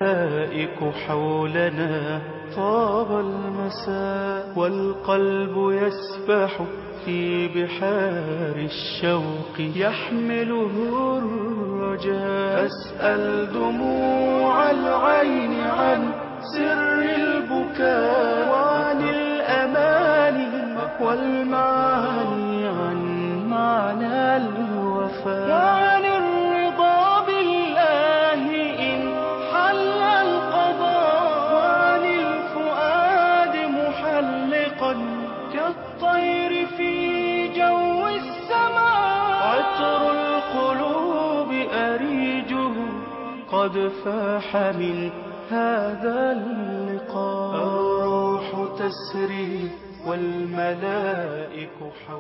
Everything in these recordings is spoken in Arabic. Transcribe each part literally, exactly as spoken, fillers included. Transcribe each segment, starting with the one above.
الملائك حولنا طاب المساء والقلب يسبح في بحار الشوق يحمله الرجاء أسأل دموع العين عن سر البكاء وعن الأماني والمعاني عن معنى الوفاء وعن الرضا بالله إن حل القضاء وعن الفؤاد محلقا كالطير في جو السماء عطر القلوب أريجه قد فاح من هذا اللقاء الروح تسري والملائك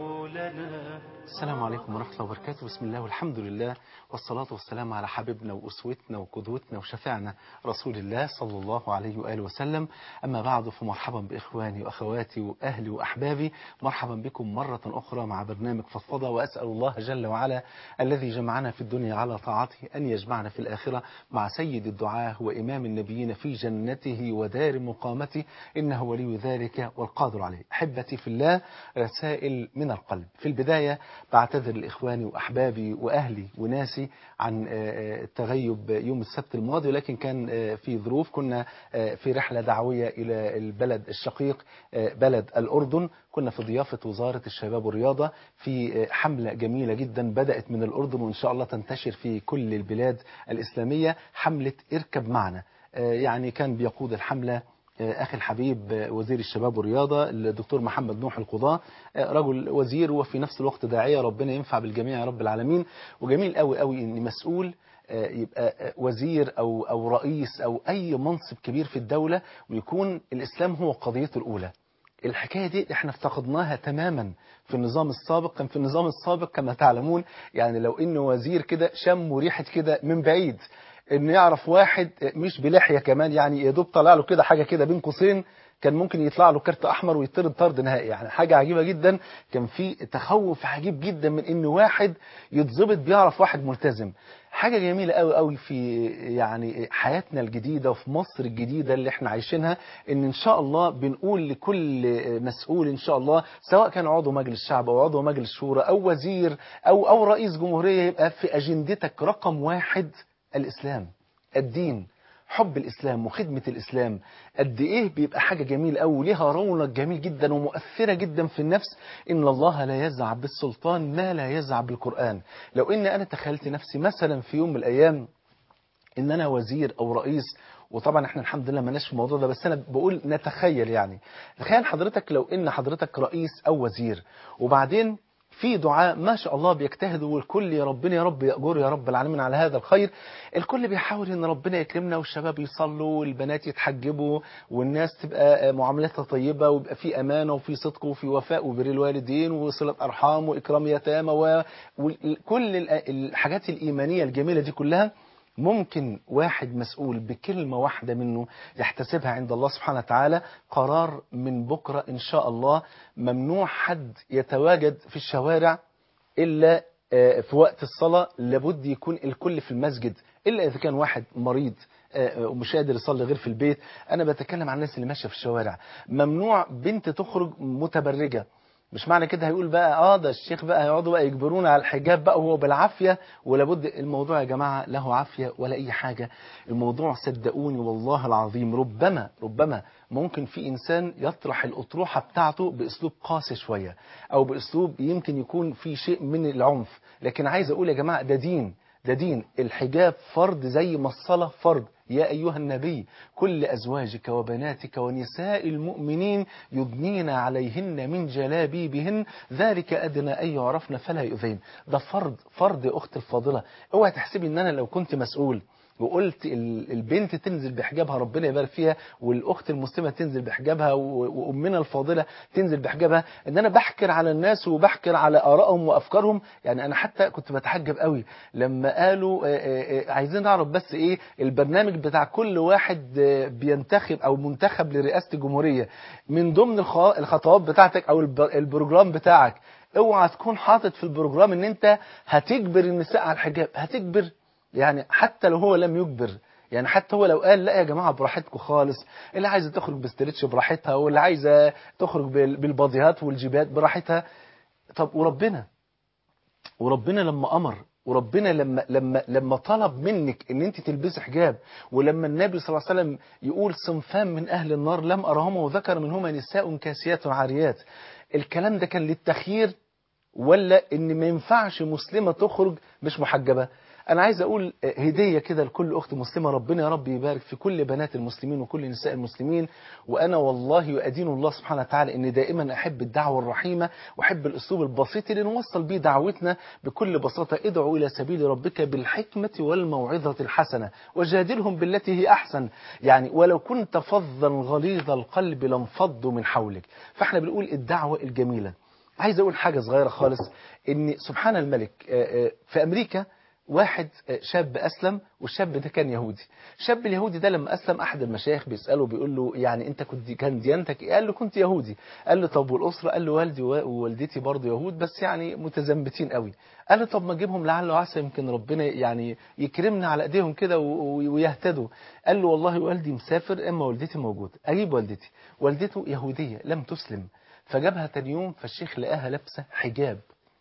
حولنا. السلام عليكم ورحمة الله وبركاته. بسم الله والحمد لله والصلاة والسلام على حبيبنا وأسوتنا وقدوتنا وشفيعنا رسول الله صلى الله عليه وآله وسلم. أما بعد فمرحبا بإخواني وأخواتي وأهلي وأحبابي، مرحبا بكم مرة أخرى مع برنامج فضفضة، وأسأل الله جل وعلا الذي جمعنا في الدنيا على طاعته أن يجمعنا في الآخرة مع سيد الدعاة وإمام النبيين في جنته ودار مقامته، إنه ولي ذلك والقادر عليه. أحبتي في الله، رسائل من القلب. في البداية بعتذر لإخواني وأحبابي وأهلي وناسي عن التغيب يوم السبت الماضي، ولكن كان في ظروف، كنا في رحلة دعوية إلى البلد الشقيق بلد الأردن. كنا في ضيافة وزارة الشباب والرياضة في حملة جميلة جدا بدأت من الأردن وإن شاء الله تنتشر في كل البلاد الإسلامية، حملة اركب معنا. يعني كان بيقود الحملة أخي الحبيب وزير الشباب والرياضة الدكتور محمد نوح القضاة، رجل وزير وفي نفس الوقت داعية، ربنا ينفع بالجميع يا رب العالمين. وجميل قوي قوي إن مسؤول يبقى وزير أو أو رئيس أو أي منصب كبير في الدولة ويكون الإسلام هو قضيته الأولى. الحكاية دي احنا افتقدناها تماما في النظام السابق. كان في النظام السابق كما تعلمون يعني لو إنه وزير كده شم ريحة كده من بعيد، انه يعرف واحد مش بلحية كمان، يعني يا دوب طلع له كده حاجة كده بين قوسين كان ممكن يطلع له كارت احمر ويطرد طرد نهائي. يعني حاجة عجيبة جدا، كان في تخوف عجيب جدا من ان واحد يتظبط بيعرف واحد ملتزم. حاجة جميلة قوي قوي في يعني حياتنا الجديدة وفي مصر الجديدة اللي احنا عايشينها، ان ان شاء الله بنقول لكل مسؤول ان شاء الله، سواء كان عضو مجلس شعب او عضو مجلس شورى او وزير او او رئيس جمهورية، يبقى في اجندتك رقم واحد الإسلام، الدين، حب الإسلام وخدمة الإسلام. قد إيه بيبقى حاجة جميلة أوي وليها رونق جميل جدا ومؤثرة جدا في النفس. إن الله لا يزع بالسلطان ما لا يزع بالقرآن. لو إن أنا تخيلت نفسي مثلا في يوم من الأيام إن أنا وزير أو رئيس، وطبعا احنا الحمد لله مالناش في الموضوع ده، بس انا بقول نتخيل، يعني تخيل حضرتك لو ان حضرتك رئيس او وزير، وبعدين في دعاء ما شاء الله بيجتهدوا، والكل يا ربنا يا رب يأجر يا رب العالمين على هذا الخير. الكل بيحاول ان ربنا يكرمنا والشباب يصلوا والبنات يتحجبوا والناس تبقى معاملتها طيبة ويبقى في امانة وفي صدق وفي وفاء وبر الوالدين وصلة ارحام واكرام يتامى وكل الحاجات الايمانية الجميلة دي كلها. ممكن واحد مسؤول بكلمة واحدة منه يحتسبها عند الله سبحانه وتعالى قرار من بكرة إن شاء الله ممنوع حد يتواجد في الشوارع إلا في وقت الصلاة، لابد يكون الكل في المسجد إلا إذا كان واحد مريض ومش قادر يصلي غير في البيت. أنا بتكلم عن الناس اللي ماشية في الشوارع. ممنوع بنت تخرج متبرجة. مش معنى كده هيقول بقى اه ده الشيخ بقى هيقعدوا بقى يجبرونا على الحجاب بقى وهو بالعافية، ولابد. الموضوع يا جماعة له عافية ولا اي حاجة. الموضوع صدقوني والله العظيم ربما ربما ممكن في انسان يطرح الاطروحة بتاعته باسلوب قاسي شوية او باسلوب يمكن يكون في شيء من العنف، لكن عايز اقول يا جماعة ده دين، ده دين. الحجاب فرض زي ما الصلاة فرض. يا أيها النبي كل أزواجك وبناتك ونساء المؤمنين يدنين عليهن من جلابيبهن ذلك أدنى أن يعرفن فلا يؤذين. ده فرض، فرض يا أخت الفاضلة. اوعى تحسبي ان انا لو كنت مسؤول وقلت البنت تنزل بحجابها ربنا يبارك فيها، والاخت المسلمه تنزل بحجابها، وامنا الفاضله تنزل بحجابها، ان انا بحكر على الناس وبحكر على ارائهم وافكارهم. يعني انا حتى كنت بتعجب قوي لما قالوا عايزين نعرف بس ايه البرنامج بتاع كل واحد بينتخب او منتخب لرئاسه الجمهوريه، من ضمن الخطوات بتاعتك او البروجرام بتاعك اوعى تكون حاطط في البروجرام ان انت هتجبر النساء على الحجاب. هتجبر يعني حتى لو هو لم يجبر، يعني حتى هو لو قال لا يا جماعة براحتكم خالص، اللي عايزة تخرج باستريتش براحتها، واللي عايزة تخرج بالباديهات والجيبات براحتها. طب وربنا وربنا لما أمر، وربنا لما لما لما طلب منك ان انت تلبسي حجاب، ولما النبي صلى الله عليه وسلم يقول صنفان من اهل النار لم ارهما وذكر منهما نساء كاسيات عاريات، الكلام ده كان للتخيير ولا ان ما ينفعش مسلمة تخرج مش محجبة؟ انا عايز اقول هدية كده لكل اخت مسلمة، ربنا يا رب يبارك في كل بنات المسلمين وكل نساء المسلمين. وانا والله يؤدين الله سبحانه وتعالى ان دائما احب الدعوة الرحيمة واحب الاسلوب البسيط اللي نوصل بيه دعوتنا بكل بساطة. ادعو الى سبيل ربك بالحكمة والموعظة الحسنة وجادلهم بالتي هي احسن. يعني ولو كنت فظا غليظ القلب لانفضوا من حولك. فاحنا بنقول الدعوة الجميلة. عايز اقول حاجة صغيرة خالص، ان سبحان الملك في امريكا واحد شاب أسلم، والشاب ده كان يهودي. الشاب اليهودي ده لما أسلم أحد المشايخ بيسأله بيقول له يعني أنت كنت كان ديانتك إيه؟ قال له كنت يهودي. قال له طب والأسرة؟ قال له والدي ووالدتي برضه يهود بس يعني متزمتين قوي. قال له طب ما أجيبهم لعله عسى يمكن ربنا يعني يكرمنا على أيديهم كده ويهتدوا. قال له والله والدي مسافر أما والدتي موجودة. أجيب والدتي. والدته يهودية لم تسلم. فجابها تاني يوم، فالشيخ لقاها لابسة حجاب،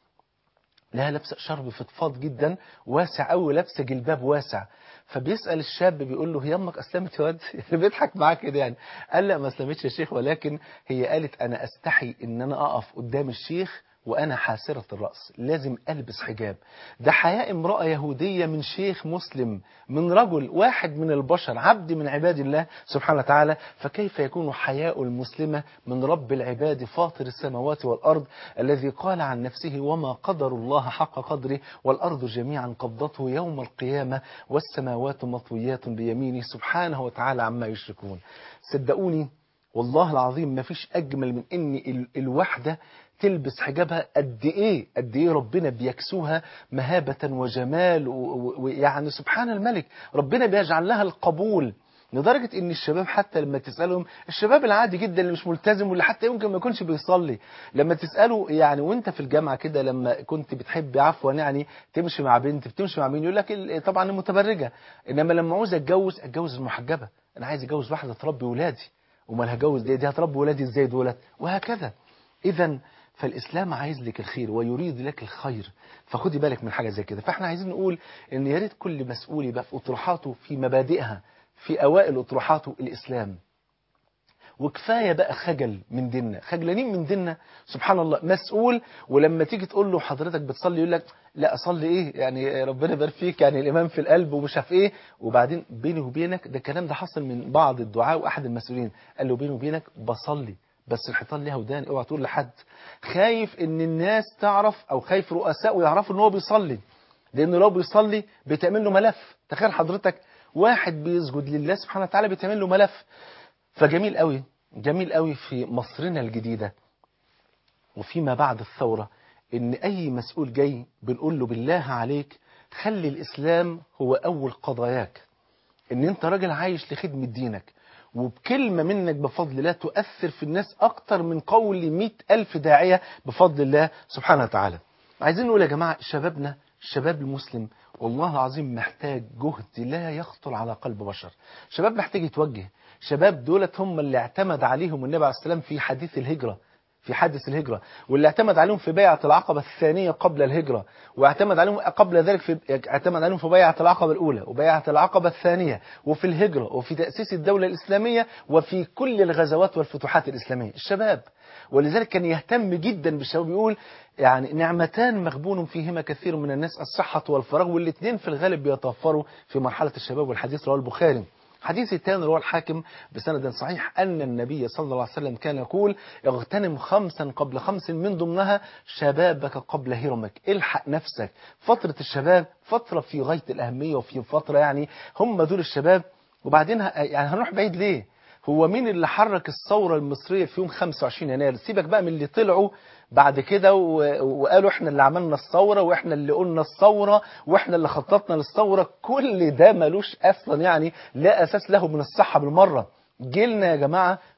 لها لابسه شرب فضفاض جدا واسع قوي، لابسه جلباب واسع. فبيسأل الشاب بيقول له هي امك اسلمت يا واد؟ بيضحك معاه كده يعني. قال لا ما اسلمتش يا شيخ، ولكن هي قالت انا استحي ان انا اقف قدام الشيخ وانا حاسرة الرأس، لازم البس حجاب. ده حياء امرأة يهودية من شيخ مسلم، من رجل واحد من البشر، عبد من عباد الله سبحانه وتعالى. فكيف يكون حياء المسلمة من رب العباد فاطر السماوات والأرض، الذي قال عن نفسه وما قدر الله حق قدره والأرض جميعا قبضته يوم القيامة والسماوات مطويات بيمينه سبحانه وتعالى عما يشركون. صدقوني والله العظيم ما فيش أجمل من إن الوحدة تلبس حجابها. قد إيه قد إيه ربنا بيكسوها مهابة وجمال، ويعني سبحان الملك ربنا بيجعل لها القبول، لدرجة إن الشباب حتى لما تسألهم، الشباب العادي جدا اللي مش ملتزم واللي حتى يمكن ما يكونش بيصلي، لما تسأله يعني وانت في الجامعة كده لما كنت بتحب عفوا يعني تمشي مع بنت، بتمشي مع مين؟ يقول لك طبعا المتبرجة. إنما لما عاوز أتجوز أتجوز المحجبة، أنا عايز أتجوز واحدة تربي ولادي، وما هتجوز دي, دي هتربي ولادي ازاي دولت؟ وهكذا. إذا فالإسلام عايز لك الخير ويريد لك الخير، فخدي بالك من حاجة زي كده. فاحنا عايزين نقول إن يا ريت كل مسؤول يبقى في أطروحاته في مبادئها في أوائل أطروحاته الإسلام. وكفاية بقى خجل من ديننا، خجلانين من ديننا سبحان الله. مسؤول ولما تيجي تقول له حضرتك بتصلي يقول لك لا أصلي إيه يعني ربنا يبارك فيك، يعني الإمام في القلب ومش عارف إيه. وبعدين بيني وبينك ده الكلام ده حصل من بعض الدعاء وأحد المسؤولين قال له بيني وبينك بصلي بس الحيطان ليها ودان، اوعى تقول لحد. خايف ان الناس تعرف او خايف رؤساء يعرفوا ان هو بيصلي، لانه لو بيصلي بيتعمل له ملف. تخيل حضرتك واحد بيسجد لله سبحانه وتعالى بيتعمل له ملف. فجميل قوي جميل قوي في مصرنا الجديدة وفيما بعد الثورة ان اي مسؤول جاي بنقول له بالله عليك خلي الاسلام هو اول قضاياك، ان انت راجل عايش لخدمة دينك، وبكلمة منك بفضل الله تؤثر في الناس أكتر من قول مئة ألف داعية بفضل الله سبحانه وتعالى. عايزين نقول يا جماعة شبابنا، الشباب المسلم والله العظيم محتاج جهد لا يخطر على قلب بشر. شباب محتاج يتوجه. شباب دولت هم اللي اعتمد عليهم النبي عليه السلام في حديث الهجرة في حادث الهجرة، واللي اعتمد عليهم في بيعة العقبة الثانية قبل الهجرة، واعتمد عليهم قبل ذلك في اعتمد عليهم في بيعة العقبة الأولى وبيعة العقبة الثانية وفي الهجرة وفي تأسيس الدولة الإسلامية وفي كل الغزوات والفتوحات الإسلامية. الشباب ولذلك كان يهتم جدا بالشباب، يقول يعني نعمتان مغبون فيهما كثير من الناس الصحة والفراغ، والاثنين في الغالب بيتوفروا في مرحلة الشباب. والحديث رواه البخاري. حديث الثاني رواه الحاكم بسند صحيح أن النبي صلى الله عليه وسلم كان يقول اغتنم خمسا قبل خمس من ضمنها شبابك قبل هرمك. الحق نفسك. فترة الشباب فترة في غاية الأهمية، وفي فترة يعني هم دول الشباب. وبعدين يعني هنروح بعيد ليه؟ هو مين اللي حرك الثورة المصرية في يوم خمسة وعشرين يناير؟ سيبك بقى من اللي طلعوا بعد كده وقالوا احنا اللي عملنا الثورة واحنا اللي قلنا الثورة واحنا اللي خططنا للثورة. كل ده ملوش اصلا يعني لا اساس له من الصحة بالمرة. جيلنا يا جماعة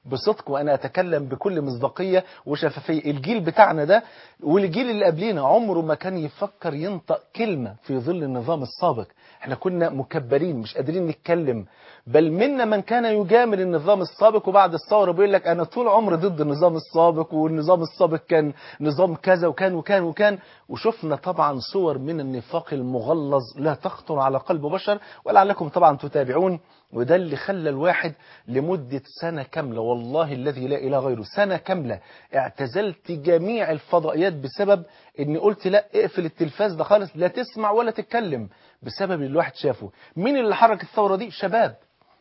بصدق وأنا أتكلم بكل مصداقية وشفافية. الجيل بتاعنا ده والجيل اللي قبلينا عمره ما كان يفكر ينطق كلمة في ظل النظام السابق. احنا كنا مكبرين مش قادرين نتكلم، بل منا من كان يجامل النظام السابق، وبعد الثورة بيقول لك أنا طول عمري ضد النظام السابق، والنظام السابق كان نظام كذا وكان وكان وكان. وشفنا طبعا صور من النفاق المغلظ لا تخطر على قلب بشر، ولعلكم طبعا تتابعون. وده اللي خلى الواحد لمدة سنة كاملة، والله الذي لا إله غيره، سنة كاملة اعتزلت جميع الفضائيات بسبب اني قلت لا، اقفل التلفاز ده خالص، لا تسمع ولا تتكلم، بسبب اللي الواحد شافه. مين اللي حرك الثورة دي؟ شباب.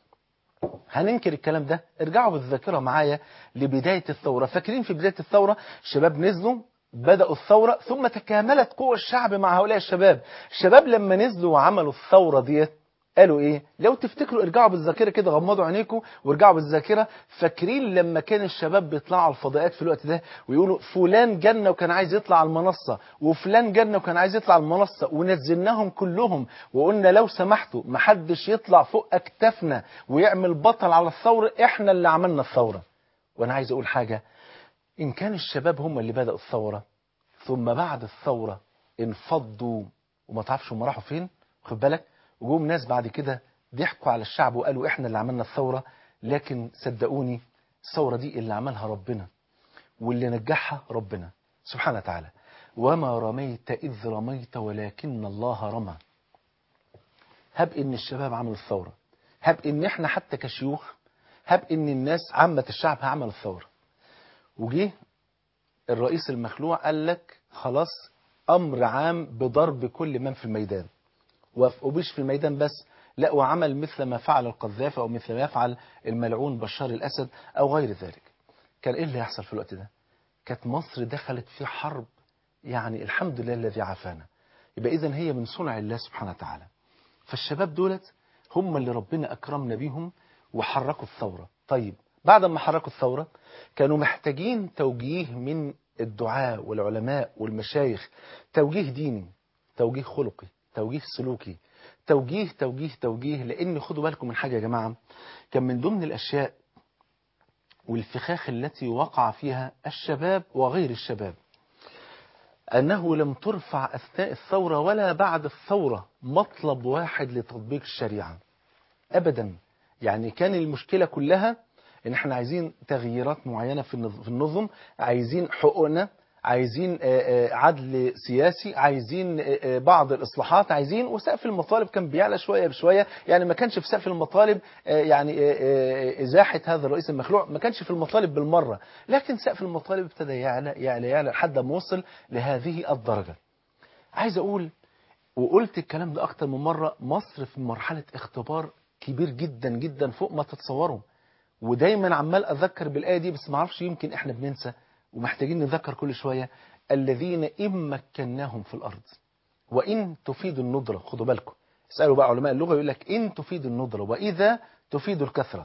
هننكر الكلام ده؟ ارجعوا بالذاكرة معايا لبداية الثورة. فاكرين في بداية الثورة شباب نزلوا بدأوا الثورة، ثم تكاملت قوى الشعب مع هؤلاء الشباب. الشباب لما نزلوا وعملوا الثورة ديت قالوا ايه؟ لو تفتكروا ارجعوا بالذاكرة كده، غمضوا عينيكم وارجعوا بالذاكرة. فاكرين لما كان الشباب بيطلعوا على الفضائيات في الوقت ده ويقولوا فلان جنة وكان عايز يطلع على المنصة، وفلان جنة وكان عايز يطلع على المنصة، ونزلناهم كلهم وقلنا لو سمحتوا محدش يطلع فوق اكتافنا ويعمل بطل على الثورة، احنا اللي عملنا الثورة. وانا عايز اقول حاجة، ان كان الشباب هم اللي بدأوا الثورة، ثم بعد الثورة انفضوا وما تعرفش هم راحوا فين، خد بالك، وجوم ناس بعد كده ضحكوا على الشعب وقالوا احنا اللي عملنا الثورة. لكن صدقوني الثورة دي اللي عملها ربنا، واللي نجحها ربنا سبحانه وتعالى. وما رميت إذ رميت ولكن الله رمى. هب ان الشباب عملوا الثورة، هب ان احنا حتى كشيوخ، هب ان الناس عامة الشعب عملوا الثورة، وجيه الرئيس المخلوع قال لك خلاص امر عام بضرب كل من في الميدان، ومش في الميدان بس، لا وعمل مثل ما فعل القذافي أو مثل ما يفعل الملعون بشار الأسد أو غير ذلك. كان إيه اللي يحصل في الوقت ده؟ كانت مصر دخلت في حرب، يعني الحمد لله الذي عافانا. يبقى إذن هي من صنع الله سبحانه وتعالى. فالشباب دولت هم اللي ربنا أكرمنا بيهم وحركوا الثورة. طيب بعد ما حركوا الثورة كانوا محتاجين توجيه من الدعاء والعلماء والمشايخ، توجيه ديني، توجيه خلقي، توجيه سلوكي، توجيه توجيه توجيه. لأن خدوا بالكم من حاجة يا جماعة، كان من ضمن الأشياء والفخاخ التي وقع فيها الشباب وغير الشباب أنه لم ترفع أثناء الثورة ولا بعد الثورة مطلب واحد لتطبيق الشريعة أبدا. يعني كان المشكلة كلها إن احنا عايزين تغييرات معينة في النظم، عايزين حقوقنا، عايزين عدل سياسي، عايزين بعض الإصلاحات، عايزين، وسقف المطالب كان بيعلى شوية بشوية. يعني ما كانش في سقف المطالب يعني إزاحة هذا الرئيس المخلوع، ما كانش في المطالب بالمرة، لكن سقف المطالب ابتدى يعلى يعلى يعلى لحد ما وصل لهذه الدرجة. عايز أقول وقلت الكلام ده أكتر من مرة، مصر في مرحلة اختبار كبير جدا جدا فوق ما تتصوروا. ودايما عمال أذكر بالآية دي، بس ما اعرفش يمكن احنا بننسى ومحتاجين نذكر كل شوية. الذين إن مكناهم في الأرض وإن تفيد الندرة. خدوا بالكم، اسألوا بقى علماء اللغة يقول لك إن تفيد الندرة وإذا تفيد الكثرة.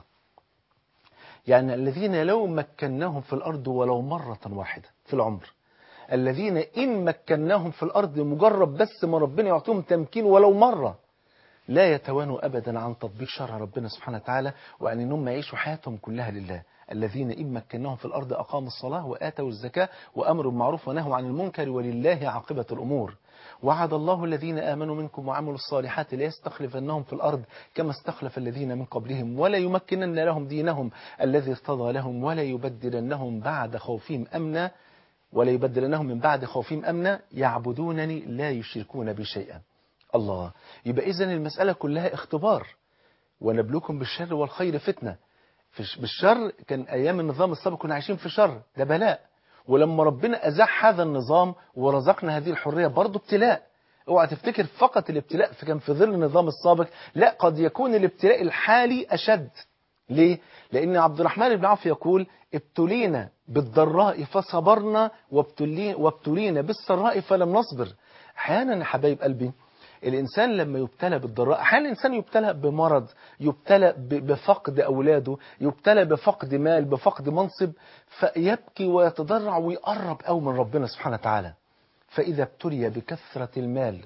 يعني الذين لو مكناهم في الأرض ولو مرة واحدة في العمر، الذين إن مكناهم في الأرض مجرد بس ما ربنا يعطيهم تمكين ولو مرة، لا يتوانوا أبدا عن تطبيق شرع ربنا سبحانه وتعالى، وأن إنهم يعيشوا حياتهم كلها لله. الذين إن مكناهم في الأرض أقاموا الصلاة وآتوا الزكاة وأمروا بالمعروف ونهوا عن المنكر ولله عاقبة الأمور. وعد الله الذين آمنوا منكم وعملوا الصالحات ليستخلفنهم في الأرض كما استخلف الذين من قبلهم ولا يمكنن لهم دينهم الذي ارتضى لهم ولا يبدلنهم بعد خوفهم أمنا ولا يبدلنهم من بعد خوفهم أمنا يعبدونني لا يشركون بي شيئا. الله. يبقى إذن المسألة كلها اختبار. ونبلوكم بالشر والخير فتنة. بالشر كان أيام النظام السابق كنا عايشين في شر، ده بلاء. ولما ربنا أزاح هذا النظام ورزقنا هذه الحرية برضو ابتلاء. اوعى تفتكر فقط الابتلاء كان في ظل النظام السابق، لا، قد يكون الابتلاء الحالي أشد. ليه؟ لأن عبد الرحمن بن عوف يقول ابتلينا بالضراء فصبرنا وابتلينا بالسراء فلم نصبر. أحيانا يا حبايب قلبي الإنسان لما يبتلى بالضراء، أحيانا الإنسان يبتلى بمرض، يبتلى بفقد أولاده، يبتلى بفقد مال، بفقد منصب، فيبكي ويتضرع ويقرب أو من ربنا سبحانه وتعالى. فإذا ابتلي بكثرة المال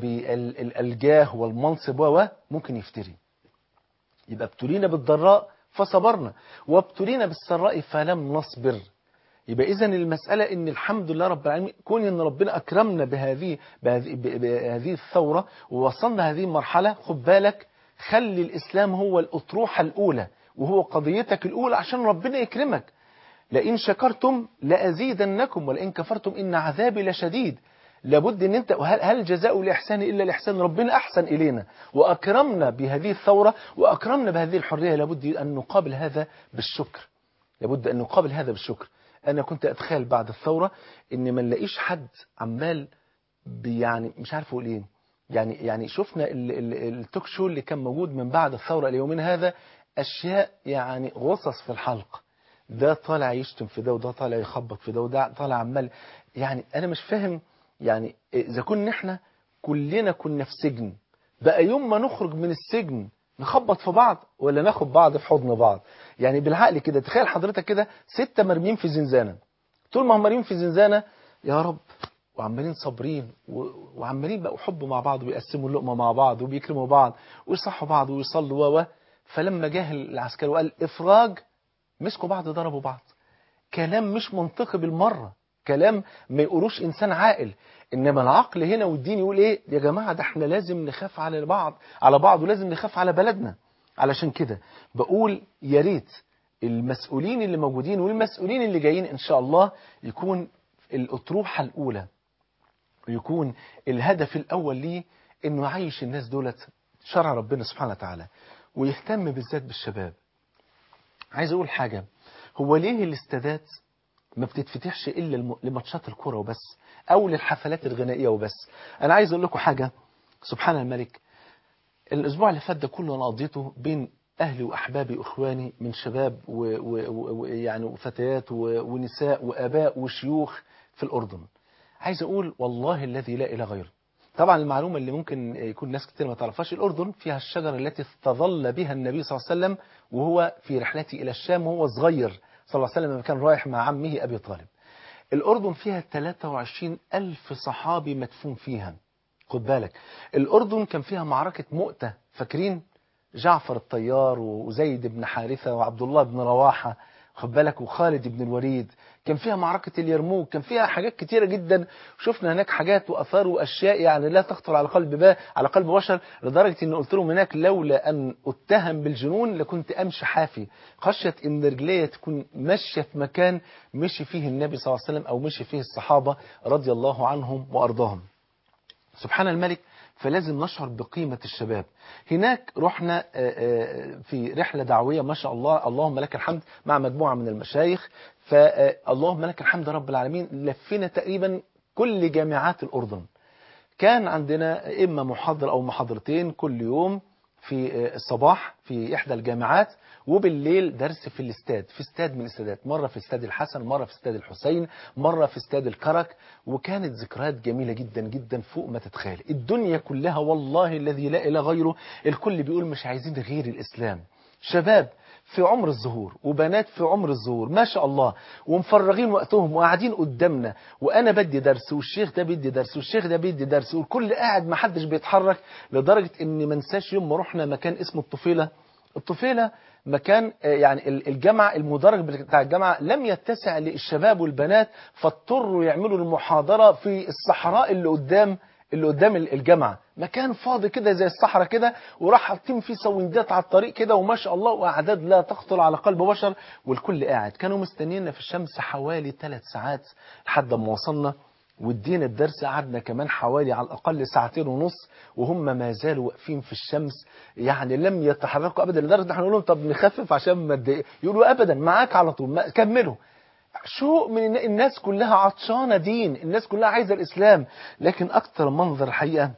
وبالجاه والمنصب و ممكن يفتري. يبقى ابتلينا بالضراء فصبرنا، وابتلينا بالسراء فلم نصبر. يبقى إذن المسألة إن الحمد لله رب العالمين كون إن ربنا أكرمنا بهذه بهذه, بهذه الثورة ووصلنا هذه المرحلة. خد بالك، خلي الإسلام هو الأطروحة الأولى وهو قضيتك الأولى عشان ربنا يكرمك. لئن شكرتم لأزيدنكم ولئن كفرتم إن عذابي لشديد. لابد ان انت هل, هل جزاء الاحسان الا الاحسان؟ ربنا احسن الينا واكرمنا بهذه الثوره واكرمنا بهذه الحريه، لابد ان نقابل هذا بالشكر. لابد ان نقابل هذا بالشكر. انا كنت اتخيل بعد الثوره ان ما نلاقيش حد عمال يعني مش عارف اقول ايه، يعني يعني شفنا التوك شو اللي كان موجود من بعد الثوره ليومنا هذا، اشياء يعني غصص في الحلق. ده طالع يشتم في ده وده طالع يخبط في ده وده طالع عمال، يعني انا مش فاهم. يعني إذا كنا إحنا كلنا كنا في سجن، بقى يوم ما نخرج من السجن نخبط في بعض ولا ناخد بعض في حضن بعض؟ يعني بالعقل كده تخيل حضرتك كده ستة مرميين في زنزانة، طول ما هم مرميين في زنزانة يا رب وعمالين صابرين وعمالين بقوا حب مع بعض ويقسموا اللقمة مع بعض وبيكرموا بعض ويصحوا بعض ويصلوا و فلما جه العسكري وقال إفراج مسكوا بعض ضربوا بعض. كلام مش منطقي بالمرة، كلام ما يقولوش إنسان عاقل. إنما العقل هنا والدين يقول إيه يا جماعة؟ ده إحنا لازم نخاف على بعض على بعض ولازم نخاف على بلدنا. علشان كده بقول يا ريت المسؤولين اللي موجودين والمسؤولين اللي جايين إن شاء الله يكون الأطروحة الأولى ويكون الهدف الأول ليه إنه يعيش الناس دولت شرع ربنا سبحانه وتعالى ويهتم بالذات بالشباب. عايز أقول حاجة، هو ليه الاستادات ما بتتفتحش إلا لماتشات الكرة وبس أو للحفلات الغنائية وبس؟ أنا عايز أقول لكم حاجة، سبحان الملك، الأسبوع اللي فات ده كله أنا قضيته بين أهلي وأحبابي وإخواني من شباب ويعني وفتيات ونساء وآباء وشيوخ في الأردن. عايز أقول والله الذي لا إله غيره. طبعا المعلومة اللي ممكن يكون ناس كتير ما تعرفهاش، الأردن فيها الشجرة التي استظل بها النبي صلى الله عليه وسلم وهو في رحلته إلى الشام وهو صغير صلى الله عليه وسلم لما كان رايح مع عمه أبي طالب. الأردن فيها ثلاثة وعشرين ألف صحابي مدفون فيها. خد بالك، الأردن كان فيها معركة مؤتة، فاكرين جعفر الطيار وزيد بن حارثة وعبد الله بن رواحة، خد بالك، وخالد بن الوليد، كان فيها معركة اليرموك، كان فيها حاجات كتيرة جدا. شفنا هناك حاجات وأثار وأشياء يعني لا تخطر على قلب با على قلب بشر، لدرجة إن قلت لهم هناك لولا أن أتهم بالجنون لكنت أمشي حافي، خشية إن رجلية تكون ماشية في مكان مشي فيه النبي صلى الله عليه وسلم أو مشي فيه الصحابة رضي الله عنهم وأرضاهم. سبحان الملك. فلازم نشعر بقيمة الشباب. هناك رحنا في رحلة دعوية ما شاء الله اللهم لك الحمد مع مجموعة من المشايخ، فاللهم لك الحمد رب العالمين لفينا تقريبا كل جامعات الأردن. كان عندنا إما محاضرة أو محاضرتين كل يوم في الصباح في إحدى الجامعات، وبالليل درس في الاستاد، في استاد من الاستادات، مرة في استاد الحسن، مرة في استاد الحسين، مرة في استاد الكرك. وكانت ذكريات جميلة جدا جدا فوق ما تتخيل. الدنيا كلها والله الذي لا إله غيره الكل بيقول مش عايزين غير الإسلام. شباب في عمر الظهور وبنات في عمر الظهور ما شاء الله، ومفرغين وقتهم وقاعدين قدامنا، وانا بدي درس والشيخ ده بيدي درس والشيخ ده بيدي درس والكل قاعد ما حدش بيتحرك. لدرجة اني ما انساش يوم ما رحنا مكان اسمه الطفيلة. الطفيلة مكان يعني الجامعة، المدرج بتاع الجامعة لم يتسع للشباب والبنات، فاضطروا يعملوا المحاضرة في الصحراء اللي قدام اللي قدام الجامعة، مكان فاضي كده زي الصحراء كده، وراح حاطين فيه سويندات على الطريق كده وما شاء الله، واعداد لا تخطر على قلب بشر، والكل قاعد. كانوا مستنينا في الشمس حوالي ثلاث ساعات لحد ما وصلنا وادينا الدرس. قعدنا كمان حوالي على الأقل ساعتين ونص وهم ما زالوا واقفين في الشمس، يعني لم يتحركوا أبدا، لدرجة ان احنا نقول لهم طب نخفف عشان ما تضايق، يقولوا أبدا معاك على طول كملوا. شو من الناس كلها عطشانة دين، الناس كلها عايزة الإسلام. لكن أكتر منظر حقيقة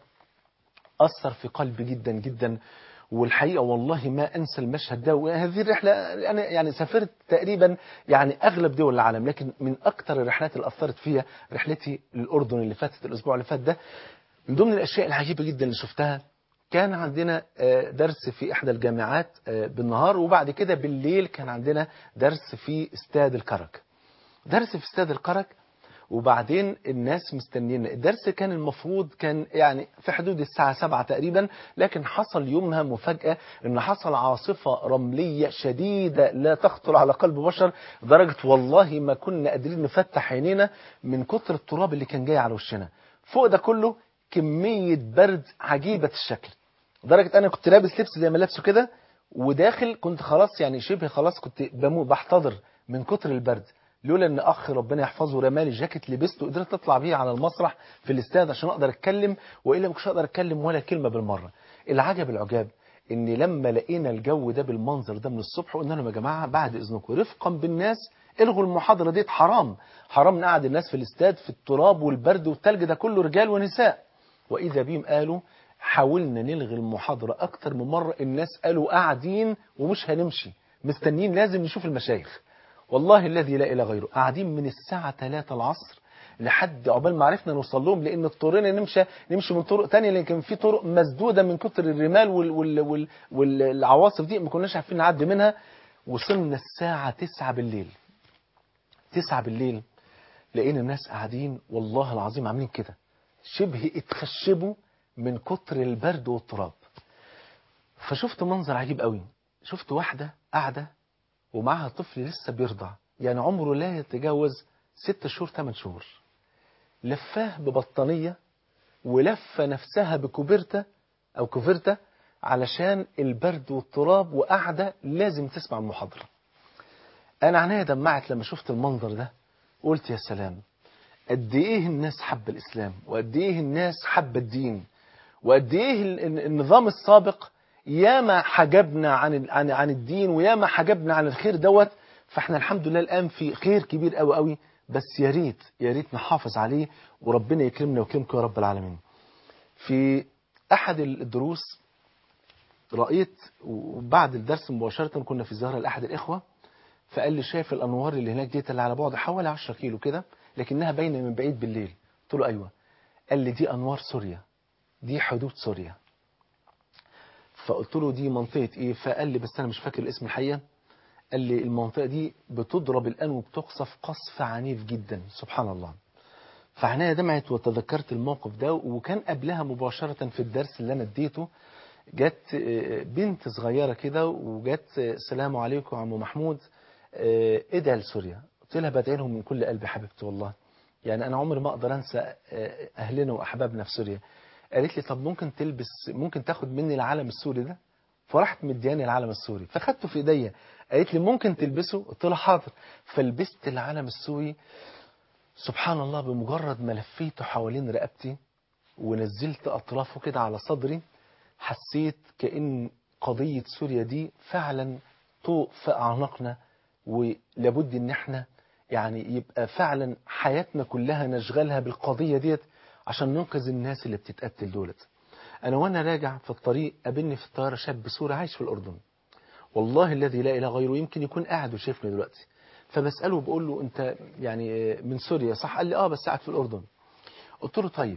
أثر في قلبي جدا جدا، والحقيقة والله ما أنسى المشهد ده. وهذه الرحلة أنا يعني سافرت تقريبا يعني أغلب دول العالم، لكن من أكتر الرحلات اللي أثرت فيها رحلتي للأردن اللي فاتت الأسبوع اللي فات ده. من ضمن الأشياء العجيبة جدا اللي شفتها، كان عندنا درس في إحدى الجامعات بالنهار، وبعد كده بالليل كان عندنا درس في استاد الكرك. درس في استاد الكرك، وبعدين الناس مستنيين. الدرس كان المفروض كان يعني في حدود الساعة سبعة تقريبا، لكن حصل يومها مفاجأة ان حصل عاصفة رملية شديدة لا تخطر على قلب بشر، درجة والله ما كنا قادرين نفتح عينينا من كتر التراب اللي كان جاي على وشنا. فوق ده كله كمية برد عجيبة الشكل، درجة انا كنت لابس لبس زي ما لابسه كده وداخل كنت خلاص يعني شبه خلاص كنت بموت بحتضر من كتر البرد. لولا ان اخ ربنا يحفظه رمالي جاكيت لبسته قدرت اطلع بيه على المسرح في الاستاد عشان اقدر اتكلم، والا ما كنتش اقدر اتكلم ولا كلمه بالمره. العجب العجاب ان لما لقينا الجو ده بالمنظر ده من الصبح قلنا لهم يا جماعه بعد اذنكم رفقا بالناس الغوا المحاضره ديت، حرام حرام نقعد الناس في الاستاد في التراب والبرد والثلج ده كله رجال ونساء. واذا بهم قالوا حاولنا نلغي المحاضره اكتر من مره، الناس قالوا قاعدين ومش هنمشي مستنيين لازم نشوف المشايخ. والله الذي لا اله غيره قاعدين من الساعه ثلاثة العصر لحد عقبال ما عرفنا نوصل لهم، لان اضطرينا نمشي نمشي من طرق ثانيه لان كان في طرق مسدوده من كتر الرمال وال وال وال والعواصف دي ما كناش عارفين نعدي منها. وصلنا الساعه تسعة بالليل، تسعة بالليل لقينا الناس قاعدين والله العظيم عاملين كده شبه اتخشبوا من كتر البرد والتراب. فشفت منظر عجيب قوي، شفت واحده قاعده ومعها طفل لسه بيرضع يعني عمره لا يتجاوز ست شهور ثمان شهور، لفاه ببطانية ولفة نفسها بكوبرتة أو كوفرتة علشان البرد والتراب وقاعدة لازم تسمع المحاضرة. أنا عينيا دمعت لما شفت المنظر ده، قلت يا سلام قد إيه الناس حب الإسلام وقد إيه الناس حب الدين وقد إيه النظام السابق ياما حجبنا عن عن عن الدين وياما حجبنا عن الخير دوت. فاحنا الحمد لله الآن في خير كبير قوي قوي، بس يا ريت يا ريت نحافظ عليه وربنا يكرمنا ويكرمكم يا رب العالمين. في أحد الدروس رأيت وبعد الدرس مباشرة كنا في زيارة لأحد الإخوة، فقال لي شايف الأنوار اللي هناك ديت اللي على بعد حوالي عشرة كيلو كده لكنها باينة من بعيد بالليل؟ قلت له أيوة. قال لي دي أنوار سوريا، دي حدود سوريا. فقلت له دي منطقة إيه؟ فقال لي بس أنا مش فاكر الاسم الحقيقة. قال لي المنطقة دي بتضرب الآن وبتقصف قصف عنيف جدا سبحان الله. فعنايا دمعت وتذكرت الموقف ده. وكان قبلها مباشرة في الدرس اللي أنا اديته جت بنت صغيرة كده وجت السلام عليكم يا عم محمود ادعي لسوريا. قلت لها بدعي لهم من كل قلبي حبيبتي والله، يعني أنا عمري ما أقدر أنسى أهلنا وأحبابنا في سوريا. قالت لي طب ممكن تلبس ممكن تاخد مني العلم السوري ده؟ فرحت مدياني العلم السوري فخدته في ايديا. قالت لي ممكن تلبسه؟ قلت لها حاضر. فلبست العلم السوري. سبحان الله بمجرد ما لفيته حوالين رقبتي ونزلت اطرافه كده على صدري حسيت كأن قضية سوريا دي فعلا طوق في اعناقنا، ولابد ان احنا يعني يبقى فعلا حياتنا كلها نشغلها بالقضية ديت عشان ننقذ الناس اللي بتتقتل دولت. أنا وأنا راجع في الطريق قابلني في الطيارة شاب سوري عايش في الأردن، والله الذي لا إله غيره، يمكن يكون قاعد وشايفني دلوقتي. فبسأله بقول له أنت يعني من سوريا صح؟ قال لي آه بس قاعد في الأردن. قلت له طيب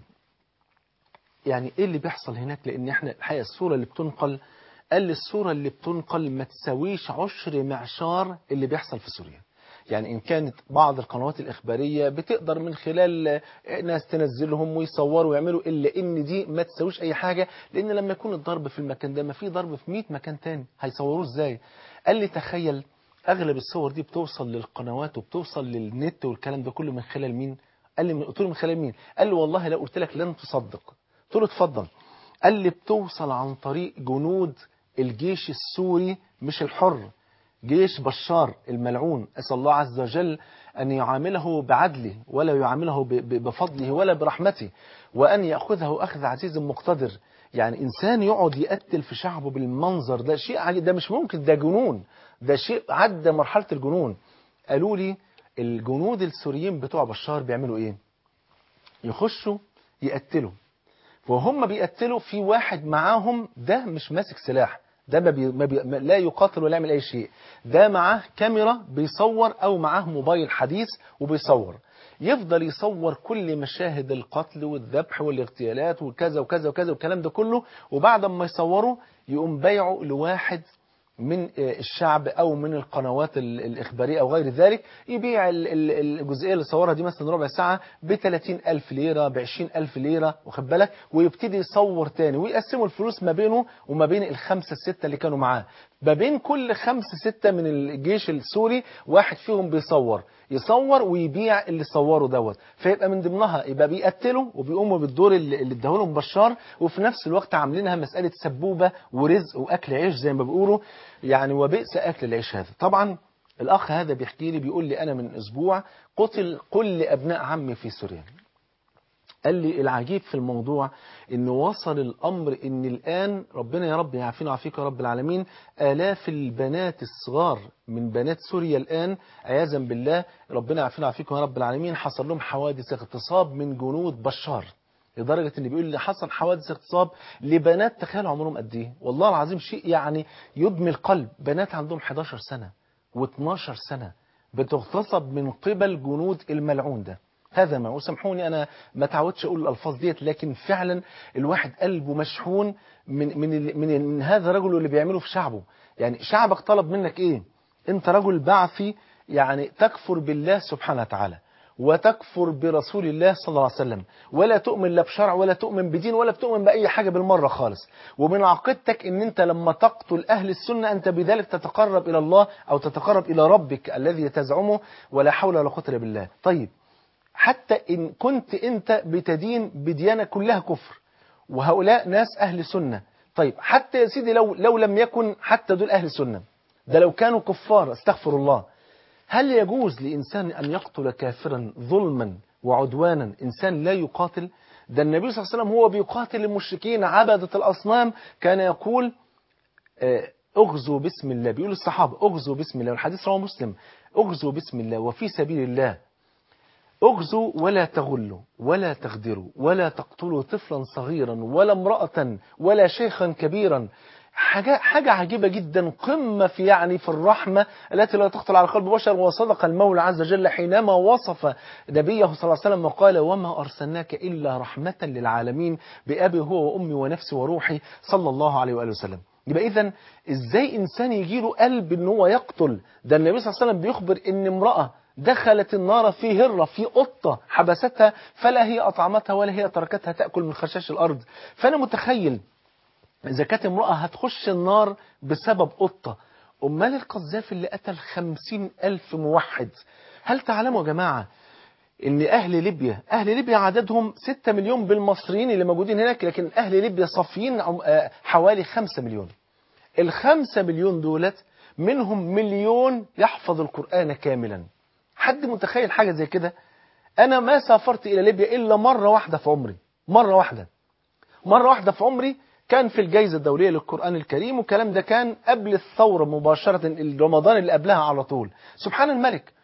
يعني إيه اللي بيحصل هناك؟ لأن إحنا الحقيقة الصورة اللي بتنقل، قال لي الصورة اللي بتنقل ما تساويش عشر معشار اللي بيحصل في سوريا. يعني إن كانت بعض القنوات الإخبارية بتقدر من خلال ناس تنزلهم ويصوروا ويعملوا، إلا إن دي ما تسويش أي حاجة، لأن لما يكون الضرب في المكان ده ما في ضرب في مئة مكان تاني هيصوروه إزاي؟ قال لي تخيل أغلب الصور دي بتوصل للقنوات وبتوصل للنت والكلام ده كله من خلال مين؟ قال لي قلت له من خلال مين؟ قال لي والله لو قلت لك لن تصدق. قلت له اتفضل. قال لي بتوصل عن طريق جنود الجيش السوري مش الحر، جيش بشار الملعون، أسأل الله عز وجل أن يعامله بعدله ولا يعامله بفضله ولا برحمته، وأن يأخذه أخذ عزيز مقتدر. يعني إنسان يقعد يقتل في شعبه بالمنظر ده شيء عجيب، ده مش ممكن، ده جنون، ده شيء عدى مرحلة الجنون. قالوا لي الجنود السوريين بتوع بشار بيعملوا إيه؟ يخشوا يقتلوا، وهم بيقتلوا في واحد معاهم ده مش ماسك سلاح، ده ما بي ما بي لا يقاتل ولا يعمل أي شيء، ده معاه كاميرا بيصور أو معاه موبايل حديث وبيصور، يفضل يصور كل مشاهد القتل والذبح والاغتيالات وكذا وكذا وكذا والكلام ده كله، وبعد ما يصوروا يقوم بايعه لواحد من الشعب أو من القنوات الإخبارية أو غير ذلك، يبيع الجزئية اللي صورها دي مثلا ربع ساعة بثلاثين ألف ليرة بعشرين ألف ليرة، واخد بالك، ويبتدي يصور تاني ويقسموا الفلوس ما بينه وما بين الخمسة الستة اللي كانوا معاه. ما بين كل خمسة ستة من الجيش السوري واحد فيهم بيصور يصور ويبيع اللي صوره دوت، فيبقى من ضمنها يبقى بيقتلوا وبيقوموا بالدور اللي اللي اداهولهم بشار، وفي نفس الوقت عاملينها مسألة سبوبة ورزق وأكل عيش زي ما بيقولوا يعني، وبئس أكل العيش هذا. طبعا الأخ هذا بيحكي لي بيقول لي أنا من أسبوع قتل كل أبناء عمي في سوريا. قال لي العجيب في الموضوع إن وصل الأمر إن الآن ربنا يا رب يعافينا ويعافيك يا رب العالمين، آلاف البنات الصغار من بنات سوريا الآن عياذا بالله، ربنا يعافينا ويعافيكم يا رب العالمين، حصل لهم حوادث اغتصاب من جنود بشار، لدرجة ان بيقول لي حصل حوادث اغتصاب لبنات، تخيلوا عمرهم قد ايه، والله العظيم شيء يعني يدمي القلب، بنات عندهم حداشر سنة واتناشر سنة بتغتصب من قبل جنود الملعون ده. هذا ما وسامحوني انا ما تعودش اقول الالفاظ ديت، لكن فعلا الواحد قلبه مشحون من من من, من هذا الرجل اللي بيعمله في شعبه. يعني شعبك طلب منك ايه؟ انت رجل بعثي يعني تكفر بالله سبحانه وتعالى وتكفر برسول الله صلى الله عليه وسلم، ولا تؤمن لا بشرع ولا تؤمن بدين ولا بتؤمن بأي حاجة بالمرة خالص، ومن عقيدتك ان انت لما تقتل اهل السنة انت بذلك تتقرب الى الله او تتقرب الى ربك الذي تزعمه، ولا حول ولا قوة الا بالله. طيب حتى ان كنت انت بتدين بديانة كلها كفر وهؤلاء ناس اهل سنة، طيب حتى يا سيدي لو لو لم يكن حتى دول اهل سنة، ده لو كانوا كفار استغفر الله، هل يجوز لإنسان أن يقتل كافرا ظلما وعدوانا إنسان لا يقاتل؟ ده النبي صلى الله عليه وسلم هو بيقاتل المشركين عبدة الأصنام كان يقول اغزوا بسم الله، بيقول الصحابة اغزوا بسم الله، والحديث رواه مسلم، اغزوا بسم الله وفي سبيل الله، اغزوا ولا تغلوا ولا تغدروا ولا تقتلوا طفلا صغيرا ولا امرأة ولا شيخا كبيرا. حاجة, حاجة عجيبة جدا، قمة في يعني في الرحمة التي لا تخطر على قلب بشر. وصدق المولى عز وجل حينما وصف نبيه صلى الله عليه وسلم وقال وما أرسلناك إلا رحمة للعالمين بأبي هو وأمي ونفسي وروحي صلى الله عليه وآله وسلم. يبقى إذن إزاي إنسان يجيله قلب إن هو يقتل؟ ده النبي صلى الله عليه وسلم بيخبر إن امرأة دخلت النار في هرة في قطة حبستها فلا هي أطعمتها ولا هي تركتها تأكل من خشاش الأرض. فأنا متخيل إذا كانت امرأة هتخش النار بسبب قطة، أمال القذافي اللي قتل خمسين ألف موحد؟ هل تعلموا يا جماعة إن أهل ليبيا أهل ليبيا عددهم ستة مليون بالمصريين اللي موجودين هناك، لكن أهل ليبيا صافيين حوالي خمسة مليون. الخمسة مليون دولت منهم مليون يحفظ القرآن كاملا. حد متخيل حاجة زي كده؟ أنا ما سافرت إلى ليبيا إلا مرة واحدة في عمري، مرة واحدة مرة واحدة في عمري، كان في الجائزة الدولية للقرآن الكريم، والكلام ده كان قبل الثورة مباشرة، رمضان اللي قبلها على طول. سبحان الملك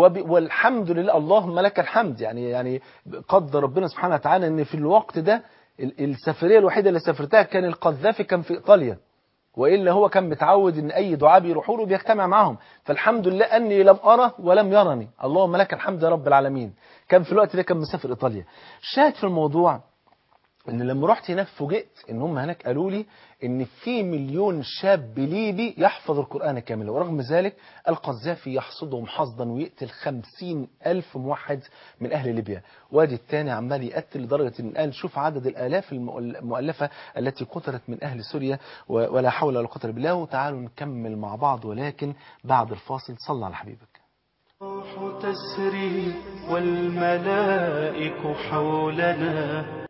والحمد لله اللهم لك الحمد، يعني يعني قدر ربنا سبحانه وتعالى ان في الوقت ده السفرية الوحيدة اللي سافرتها كان القذافي كان في إيطاليا، وإلا هو كان متعود ان أي دعاء بيروحوا له بيجتمع معهم، فالحمد لله أني لم أره ولم يرني، اللهم لك الحمد يا رب العالمين. كان في الوقت ده كان مسافر إيطاليا. شاهد في الموضوع ان لما رحت هناك فوجئت ان هم هناك قالوا لي ان في مليون شاب ليبي يحفظ القرآن كاملا، ورغم ذلك القذافي يحصدهم حصدا ويقتل خمسين ألف موحد من أهل ليبيا. وادي الثاني عمال يقتل لدرجة ان الآن شوف عدد الآلاف المؤلفة التي قتلت من أهل سوريا، ولا حول ولا قوة إلا بالله. وتعالوا نكمل مع بعض ولكن بعد الفاصل. صلى على حبيبك. الروح تسري والملائك حولنا